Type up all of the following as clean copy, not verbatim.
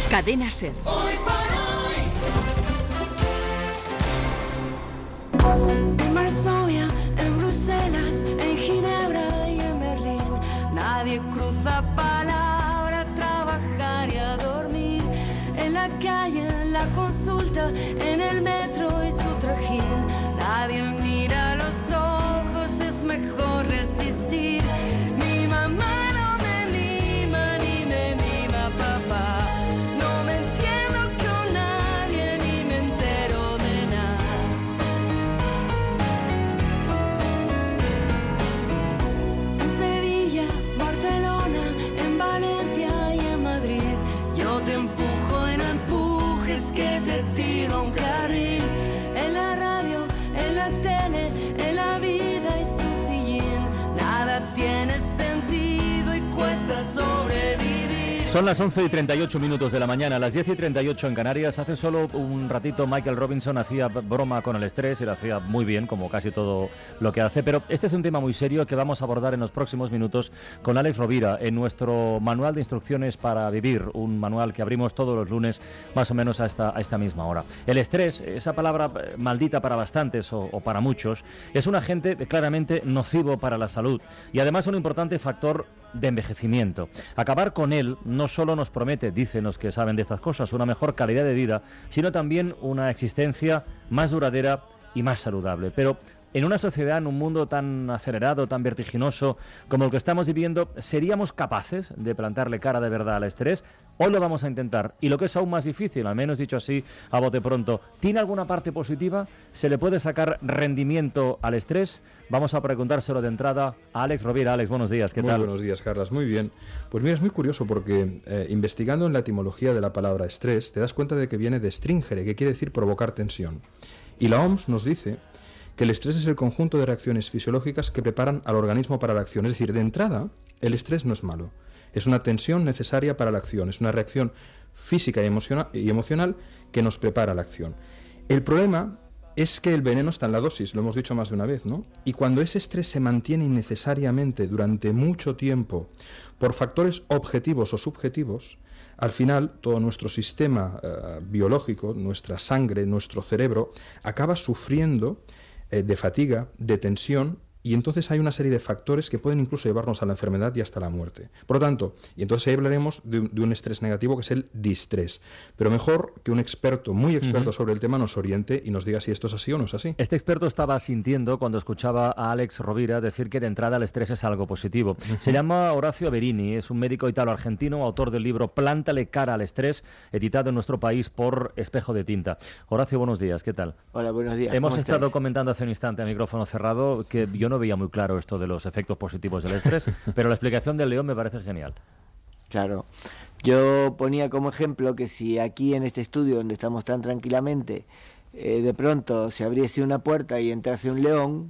Cadena SER. En Varsovia, en Bruselas, en Ginebra y en Berlín, nadie cruza palabra, trabajar y a dormir. En la calle, en la consulta, en el metro y su trajín, nadie mira a los ojos, es mejor resistir. Mi mamá no me mima, ni me mima papá. No me entiendo con nadie, ni me entero de nada. En Sevilla, Barcelona, en Valencia y en Madrid, yo te empujo y no empujes que te tiro un carril. En la radio, en la tele, en la vida y su sillín, nada tiene sentido y cuesta sobrevivir. Son las 11:38 de la mañana, las 10:38 en Canarias. Hace solo un ratito Michael Robinson hacía broma con el estrés y lo hacía muy bien, como casi todo lo que hace. Pero este es un tema muy serio que vamos a abordar en los próximos minutos con Alex Rovira en nuestro manual de instrucciones para vivir, un manual que abrimos todos los lunes más o menos a esta misma hora. El estrés, esa palabra maldita para bastantes o para muchos, es un agente claramente nocivo para la salud y además un importante factor de envejecimiento. Acabar con él no solo nos promete, dicen los que saben de estas cosas, una mejor calidad de vida, sino también una existencia más duradera y más saludable. Pero en una sociedad, en un mundo tan acelerado, tan vertiginoso como el que estamos viviendo, ¿seríamos capaces de plantarle cara de verdad al estrés? Hoy lo vamos a intentar. Y lo que es aún más difícil, al menos dicho así a bote pronto, ¿tiene alguna parte positiva? ¿Se le puede sacar rendimiento al estrés? Vamos a preguntárselo de entrada a Alex Rovira. Alex, buenos días, ¿qué tal? Muy buenos días, Carlas, muy bien. Pues mira, es muy curioso porque investigando en la etimología de la palabra estrés, te das cuenta de que viene de stringere, que quiere decir provocar tensión. Y la OMS nos dice que el estrés es el conjunto de reacciones fisiológicas que preparan al organismo para la acción. Es decir, de entrada, el estrés no es malo. Es una tensión necesaria para la acción. Es una reacción física y emocional que nos prepara a la acción. El problema es que el veneno está en la dosis, lo hemos dicho más de una vez, ¿no? Y cuando ese estrés se mantiene innecesariamente durante mucho tiempo por factores objetivos o subjetivos, al final todo nuestro sistema biológico, nuestra sangre, nuestro cerebro, acaba sufriendo de fatiga, de tensión, y entonces hay una serie de factores que pueden incluso llevarnos a la enfermedad y hasta la muerte. Por lo tanto, y entonces ahí hablaremos de un estrés negativo que es el distrés. Pero mejor que un experto, muy experto sobre el tema, nos oriente y nos diga si esto es así o no es así. Este experto estaba sintiendo cuando escuchaba a Alex Rovira decir que de entrada el estrés es algo positivo. Se llama Horacio Averini, es un médico italo-argentino, autor del libro Plántale cara al estrés, editado en nuestro país por Espejo de Tinta. Horacio, buenos días, ¿qué tal? Hola, buenos días. Hemos estado comentando hace un instante a micrófono cerrado que yo no veía muy claro esto de los efectos positivos del estrés, pero la explicación del León me parece genial. Claro. Yo ponía como ejemplo que si aquí en este estudio donde estamos tan tranquilamente, de pronto se abriese una puerta y entrase un león,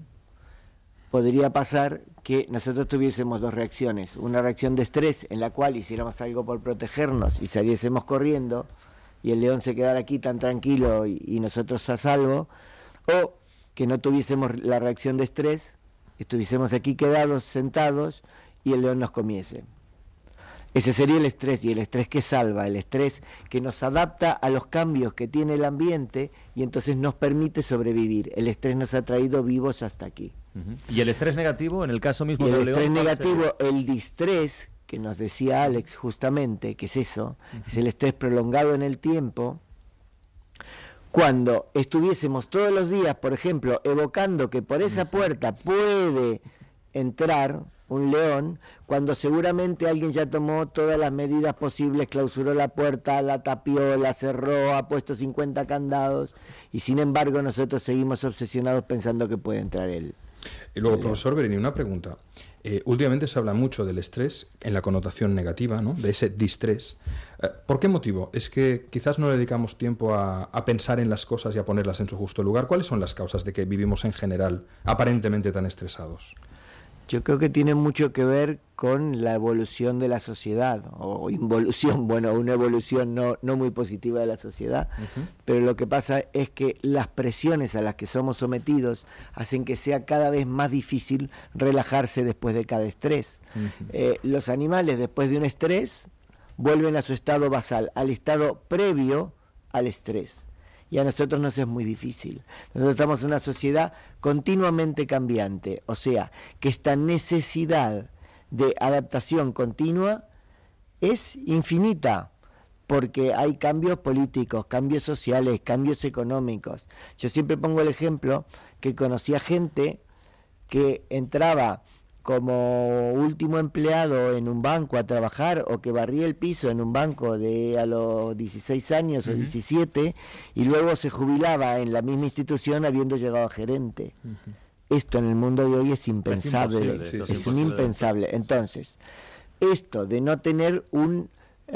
podría pasar que nosotros tuviésemos dos reacciones. Una reacción de estrés en la cual hiciéramos algo por protegernos y saliésemos corriendo y el león se quedara aquí tan tranquilo y nosotros a salvo, o que no tuviésemos la reacción de estrés, estuviésemos aquí quedados, sentados, y el león nos comiese. Ese sería el estrés, y el estrés que salva, el estrés que nos adapta a los cambios que tiene el ambiente y entonces nos permite sobrevivir. El estrés nos ha traído vivos hasta aquí. ¿Y el estrés negativo, en el caso mismo del león? Y el estrés negativo, el distrés, que nos decía Alex justamente, que es eso, es el estrés prolongado en el tiempo. Cuando estuviésemos todos los días, por ejemplo, evocando que por esa puerta puede entrar un león, cuando seguramente alguien ya tomó todas las medidas posibles, clausuró la puerta, la tapió, la cerró, ha puesto 50 candados, y sin embargo nosotros seguimos obsesionados pensando que puede entrar él. Y luego, profesor Berini, una pregunta. Últimamente se habla mucho del estrés en la connotación negativa, ¿no? De ese distrés. ¿Por qué motivo? ¿Es que quizás no le dedicamos tiempo a pensar en las cosas y a ponerlas en su justo lugar? ¿Cuáles son las causas de que vivimos en general aparentemente tan estresados? Yo creo que tiene mucho que ver con la evolución de la sociedad, o involución, bueno, una evolución no muy positiva de la sociedad, pero lo que pasa es que las presiones a las que somos sometidos hacen que sea cada vez más difícil relajarse después de cada estrés. Los animales, después de un estrés, vuelven a su estado basal, al estado previo al estrés. Y a nosotros nos es muy difícil. Nosotros estamos en una sociedad continuamente cambiante, o sea, que esta necesidad de adaptación continua es infinita, porque hay cambios políticos, cambios sociales, cambios económicos. Yo siempre pongo el ejemplo que conocía gente que entraba como último empleado en un banco a trabajar, o que barría el piso en un banco a los 16 años o 17, y luego se jubilaba en la misma institución habiendo llegado a gerente. Esto en el mundo de hoy es impensable, es un impensable. Entonces, esto de no tener un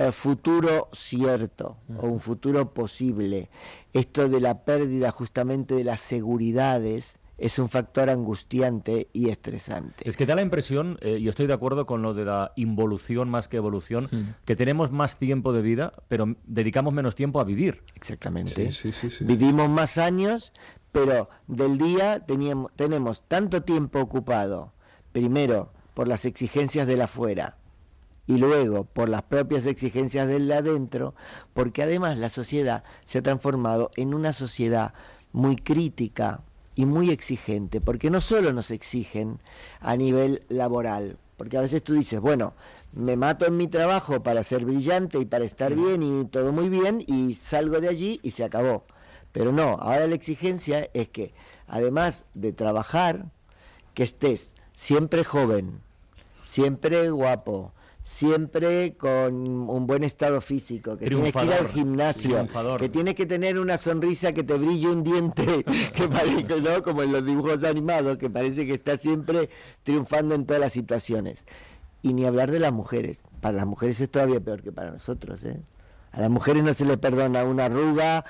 futuro cierto o un futuro posible, esto de la pérdida justamente de las seguridades, es un factor angustiante y estresante. Es que da la impresión, y estoy de acuerdo con lo de la involución más que evolución, que tenemos más tiempo de vida, pero dedicamos menos tiempo a vivir. Exactamente. Sí. Vivimos más años, pero del día tenemos tanto tiempo ocupado, primero por las exigencias del afuera, y luego por las propias exigencias del adentro, porque además la sociedad se ha transformado en una sociedad muy crítica y muy exigente, porque no solo nos exigen a nivel laboral, porque a veces tú dices, bueno, me mato en mi trabajo para ser brillante y para estar bien y todo muy bien, y salgo de allí y se acabó. Pero no, ahora la exigencia es que, además de trabajar, que estés siempre joven, siempre guapo, siempre con un buen estado físico, que tienes que ir al gimnasio, que tienes que tener una sonrisa que te brille un diente, que parece, ¿no?, como en los dibujos animados, que parece que está siempre triunfando en todas las situaciones. Y ni hablar de las mujeres. Para las mujeres es todavía peor que para nosotros, ¿eh? A las mujeres no se les perdona una arruga,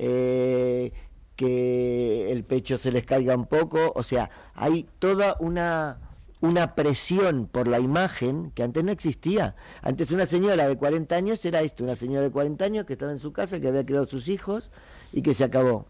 que el pecho se les caiga un poco, o sea, hay toda una presión por la imagen que antes no existía. Antes una señora de 40 años era esto, una señora de 40 años que estaba en su casa, que había criado sus hijos y que se acabó.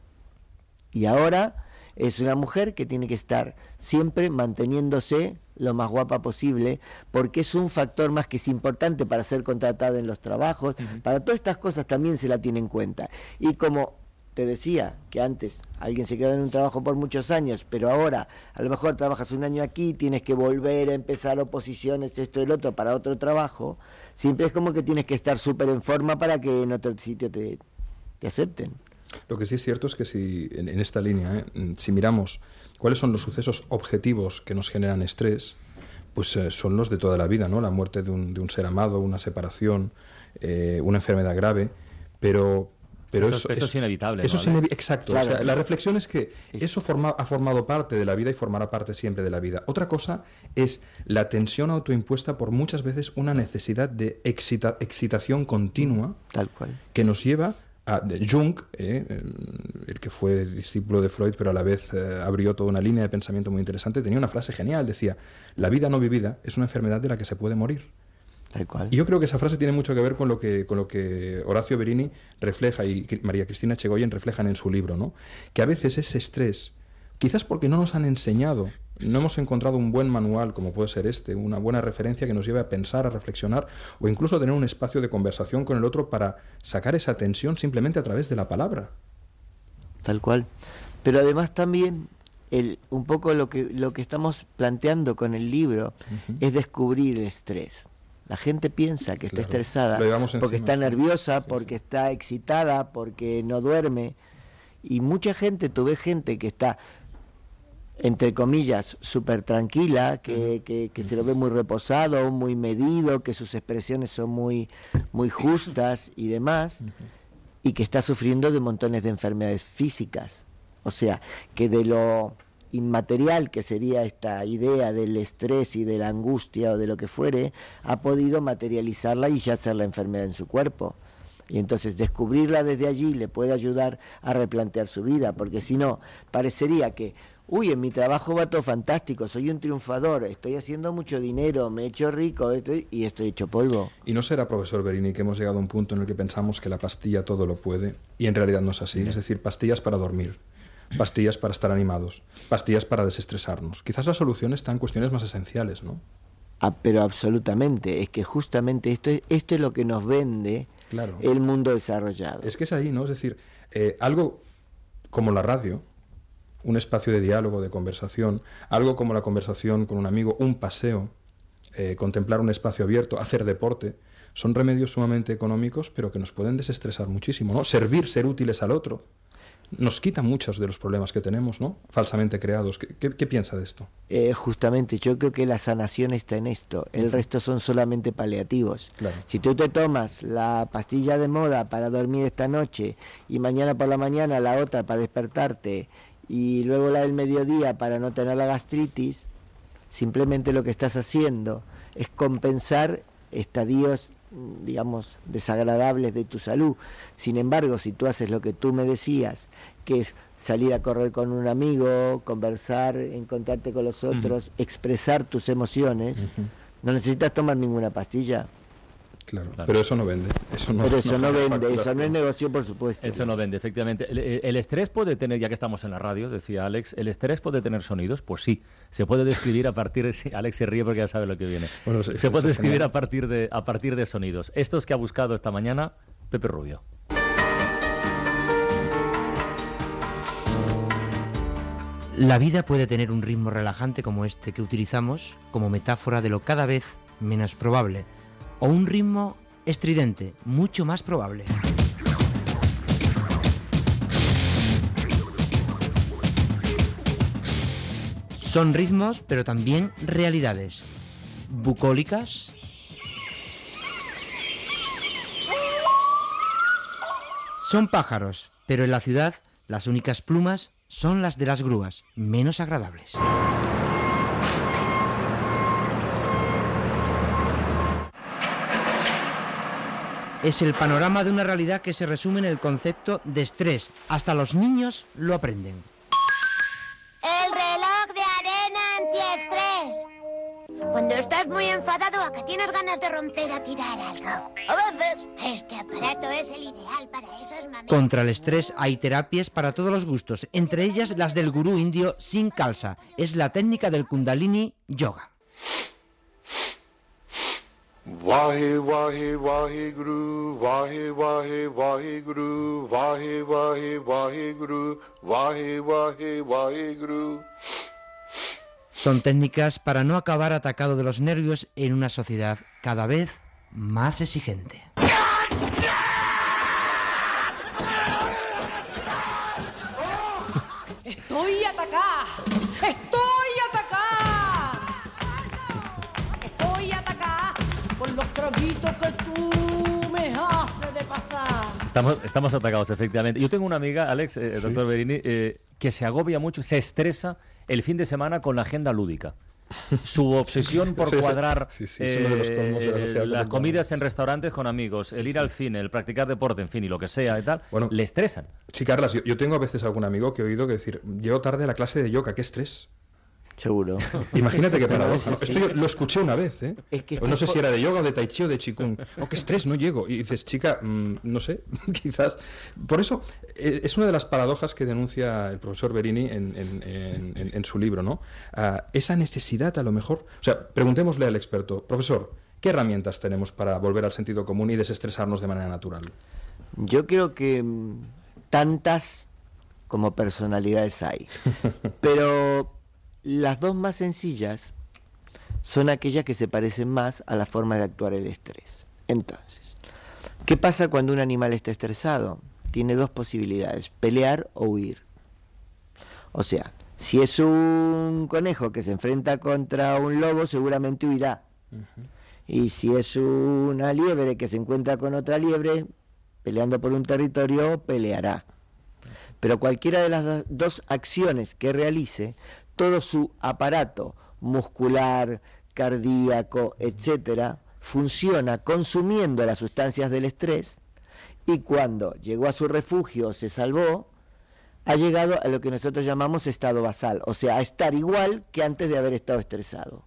Y ahora es una mujer que tiene que estar siempre manteniéndose lo más guapa posible, porque es un factor más que es importante para ser contratada en los trabajos. Para todas estas cosas también se la tiene en cuenta. Y como te decía que antes alguien se quedó en un trabajo por muchos años, pero ahora a lo mejor trabajas un año aquí, tienes que volver a empezar oposiciones, esto y el otro, para otro trabajo, siempre es como que tienes que estar súper en forma para que en otro sitio te acepten. Lo que sí es cierto es que si en esta línea, si miramos cuáles son los sucesos objetivos que nos generan estrés, pues son los de toda la vida, ¿no? La muerte de un ser amado, una separación, una enfermedad grave, pero eso es inevitable. Eso ¿no? Exacto. Claro, o sea, la reflexión es que eso ha formado parte de la vida y formará parte siempre de la vida. Otra cosa es la tensión autoimpuesta por muchas veces una necesidad de excitación continua, tal cual, que nos lleva a Jung, el que fue discípulo de Freud, pero a la vez abrió toda una línea de pensamiento muy interesante. Tenía una frase genial, decía: la vida no vivida es una enfermedad de la que se puede morir. Tal cual. Y yo creo que esa frase tiene mucho que ver con lo que Horacio Verini refleja y María Cristina Echegoyen reflejan en su libro, ¿no? Que a veces ese estrés, quizás porque no nos han enseñado, no hemos encontrado un buen manual como puede ser una buena referencia que nos lleve a pensar, a reflexionar, o incluso tener un espacio de conversación con el otro para sacar esa tensión simplemente a través de la palabra. Tal cual. Pero además también un poco lo que estamos planteando con el libro es descubrir el estrés. La gente piensa que está estresada porque está nerviosa, porque está excitada, porque no duerme. Y mucha gente, tú ves gente que está, entre comillas, súper tranquila, que se lo ve muy reposado, muy medido, que sus expresiones son muy, muy justas y demás, y que está sufriendo de montones de enfermedades físicas. O sea, que de lo inmaterial que sería esta idea del estrés y de la angustia o de lo que fuere, ha podido materializarla y ya hacer la enfermedad en su cuerpo. Y entonces descubrirla desde allí le puede ayudar a replantear su vida, porque si no, parecería que, uy, en mi trabajo va todo fantástico, soy un triunfador, estoy haciendo mucho dinero, me he hecho rico y estoy hecho polvo. Y no será, profesor Verini, que hemos llegado a un punto en el que pensamos que la pastilla todo lo puede, y en realidad no es así, es decir, pastillas para dormir, pastillas para estar animados, pastillas para desestresarnos. Quizás la solución está en cuestiones más esenciales, ¿no? Pero absolutamente, es que justamente esto es lo que nos vende Claro. el mundo desarrollado. Es que es ahí, ¿no? Es decir, algo como la radio, un espacio de diálogo, de conversación, algo como la conversación con un amigo, un paseo, contemplar un espacio abierto, hacer deporte, son remedios sumamente económicos, pero que nos pueden desestresar muchísimo, ¿no? Servir, ser útiles al otro, nos quita muchos de los problemas que tenemos, ¿no? Falsamente creados. ¿Qué piensa de esto? Justamente, yo creo que la sanación está en esto. El resto son solamente paliativos. Claro. Si tú te tomas la pastilla de moda para dormir esta noche y mañana por la mañana la otra para despertarte y luego la del mediodía para no tener la gastritis, simplemente lo que estás haciendo es compensar estadios, digamos, desagradables de tu salud. Sin embargo, si tú haces lo que tú me decías, que es salir a correr con un amigo, conversar, encontrarte con los otros, expresar tus emociones, no necesitas tomar ninguna pastilla. Claro. Pero eso no vende. Pero eso no vende, eso no es negocio, por supuesto. Eso no vende, efectivamente. El estrés puede tener, ya que estamos en la radio, decía Alex, ¿el estrés puede tener sonidos? Pues sí, se puede describir a partir de... Alex se ríe porque ya sabe lo que viene. Bueno, se puede describir a partir de sonidos. Estos que ha buscado esta mañana Pepe Rubio. La vida puede tener un ritmo relajante como este que utilizamos como metáfora de lo cada vez menos probable, o un ritmo estridente, mucho más probable. Son ritmos, pero también realidades. Bucólicas, son pájaros, pero en la ciudad las únicas plumas son las de las grúas, menos agradables. Es el panorama de una realidad que se resume en el concepto de estrés. Hasta los niños lo aprenden. El reloj de arena antiestrés. Cuando estás muy enfadado, ¿a que tienes ganas de romper a tirar algo? A veces. Este aparato es el ideal para esos momentos. Contra el estrés hay terapias para todos los gustos, entre ellas las del gurú indio Sin Khalsa. Es la técnica del Kundalini Yoga. Wahi Wahi Wahi Guru, Wahi Wahi Wahi Guru, Wahi Wahi Wahi Guru, Wahi Wahi Wahi Guru. Son técnicas para no acabar atacado de los nervios en una sociedad cada vez más exigente. ¡Estoy atacada! ¡Estoy atacada! ¡Estoy atacada por los traguitos que tú me haces de pasar! Estamos atacados, efectivamente. Yo tengo una amiga, Alex, doctor Berini, que se agobia mucho, se estresa el fin de semana con la agenda lúdica. Su obsesión por cuadrar es uno de los colmos de la sociedad las comidas en restaurantes con amigos, el ir al cine, el practicar deporte, en fin, y lo que sea y tal, Bueno, le estresan. Sí, Carlas, yo tengo a veces algún amigo que he oído que decir, llego tarde a la clase de yoga, qué estrés. Seguro. Imagínate qué paradoja, ¿no? Esto yo lo escuché una vez, ¿eh? Es que Pues no sé si era de yoga o de tai chi o de qigong. Oh, qué estrés, no llego. Y dices, chica, no sé, quizás... Por eso, es una de las paradojas que denuncia el profesor Berini en su libro, ¿no? Esa necesidad, a lo mejor... O sea, preguntémosle al experto, profesor, ¿qué herramientas tenemos para volver al sentido común y desestresarnos de manera natural? Yo creo que tantas como personalidades hay. Pero las dos más sencillas son aquellas que se parecen más a la forma de actuar el estrés. Entonces, ¿qué pasa cuando un animal está estresado? Tiene dos posibilidades, pelear o huir. O sea, si es un conejo que se enfrenta contra un lobo, seguramente huirá. Y si es una liebre que se encuentra con otra liebre, peleando por un territorio, peleará. Pero cualquiera de las dos acciones que realice, todo su aparato muscular, cardíaco, etcétera, funciona consumiendo las sustancias del estrés, y cuando llegó a su refugio, se salvó, ha llegado a lo que nosotros llamamos estado basal, o sea, a estar igual que antes de haber estado estresado.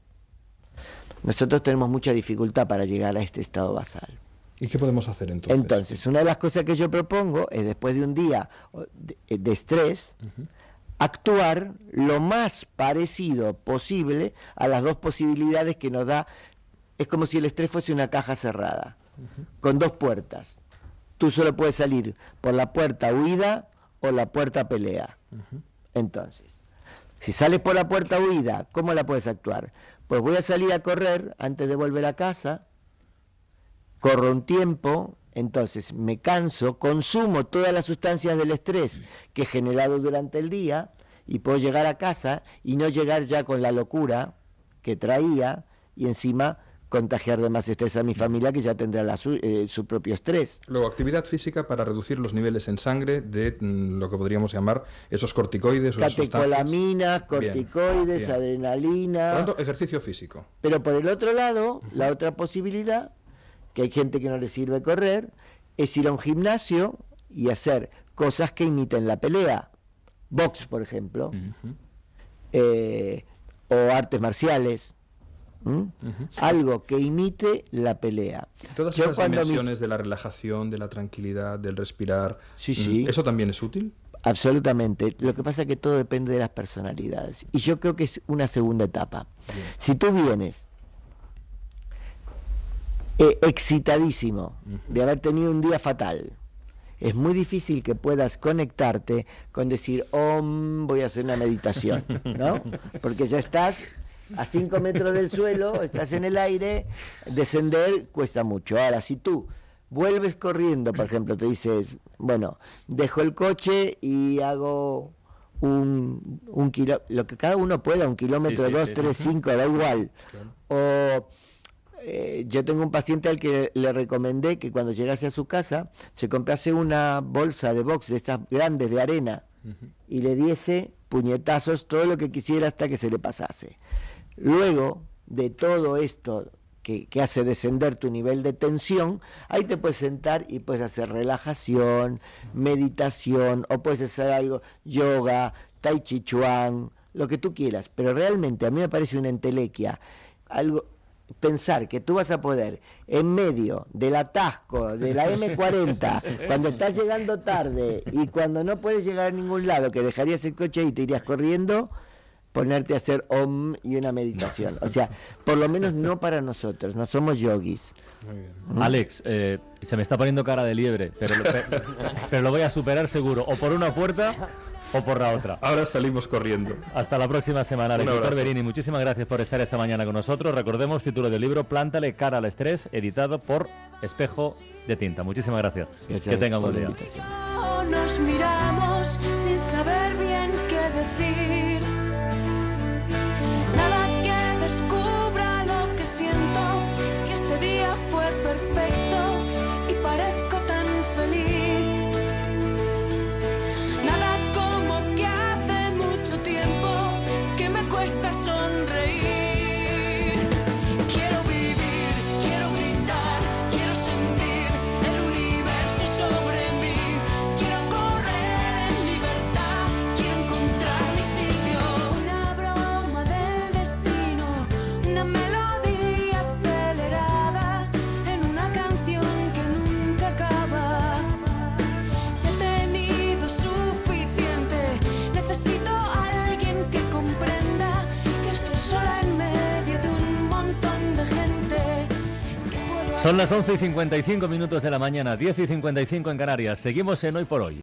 Nosotros tenemos mucha dificultad para llegar a este estado basal. ¿Y qué podemos hacer entonces? Entonces, una de las cosas que yo propongo es, después de un día de estrés, actuar lo más parecido posible a las dos posibilidades que nos da. Es como si el estrés fuese una caja cerrada, con dos puertas. Tú solo puedes salir por la puerta huida o la puerta pelea. Entonces, si sales por la puerta huida, ¿cómo la puedes actuar? Pues voy a salir a correr antes de volver a casa, corro un tiempo, entonces me canso, consumo todas las sustancias del estrés que he generado durante el día y puedo llegar a casa y no llegar ya con la locura que traía y encima contagiar de más estrés a mi familia, que ya tendrá su propio estrés. Luego, actividad física para reducir los niveles en sangre de lo que podríamos llamar esos corticoides o catecolaminas, corticoides, bien. adrenalina. Por lo tanto, ejercicio físico. Pero por el otro lado, la otra posibilidad, que hay gente que no le sirve correr, es ir a un gimnasio y hacer cosas que imiten la pelea. Box, por ejemplo, o artes marciales. Algo que imite la pelea. Todas esas dimensiones de la relajación, de la tranquilidad, del respirar, sí. ¿eso también es útil? Absolutamente. Lo que pasa es que todo depende de las personalidades. Y yo creo que es una segunda etapa. Bien. Si tú vienes excitadísimo de haber tenido un día fatal, es muy difícil que puedas conectarte con decir, voy a hacer una meditación, ¿no? Porque ya estás a 5 metros del suelo, estás en el aire, descender cuesta mucho. Ahora, si tú vuelves corriendo, por ejemplo, te dices, bueno, dejo el coche y hago un kilómetro, lo que cada uno pueda, 1 kilómetro, 2, 3, 5, da igual. Claro. O yo tengo un paciente al que le recomendé que cuando llegase a su casa se comprase una bolsa de box de estas grandes de arena y le diese puñetazos todo lo que quisiera hasta que se le pasase. Luego de todo esto que hace descender tu nivel de tensión, ahí te puedes sentar y puedes hacer relajación, meditación, o puedes hacer algo, yoga, tai chi chuan, lo que tú quieras. Pero realmente a mí me parece una entelequia, algo, pensar que tú vas a poder, en medio del atasco de la M40, cuando estás llegando tarde y cuando no puedes llegar a ningún lado, que dejarías el coche y te irías corriendo, ponerte a hacer OM y una meditación. O sea, por lo menos no para nosotros, no somos yogis. Muy bien. Alex, se me está poniendo cara de liebre, pero lo voy a superar seguro, o por una puerta o por la otra. Ahora salimos corriendo. Hasta la próxima semana, Alex Berini. Muchísimas gracias por estar esta mañana con nosotros. Recordemos, título del libro, Plántale cara al estrés, editado por Espejo de Tinta. Muchísimas gracias. Que tengan buen día. Nos miramos sin saber bien qué decir. Nada que descubra lo que siento, que este día fue perfecto y parezco tan feliz. Nada como que hace mucho tiempo que me cuesta sonreír. Quiero vivir, quiero gritar, quiero sentir el universo sobre mí. Quiero correr en libertad, quiero encontrar mi sitio. Una broma del destino, una melodía acelerada en una canción que nunca acaba. Ya he tenido suficiente, necesito a alguien que comprenda que estoy sola en medio de un montón de gente. Son las 11:55 de la mañana, 10:55 en Canarias. Seguimos en Hoy por Hoy.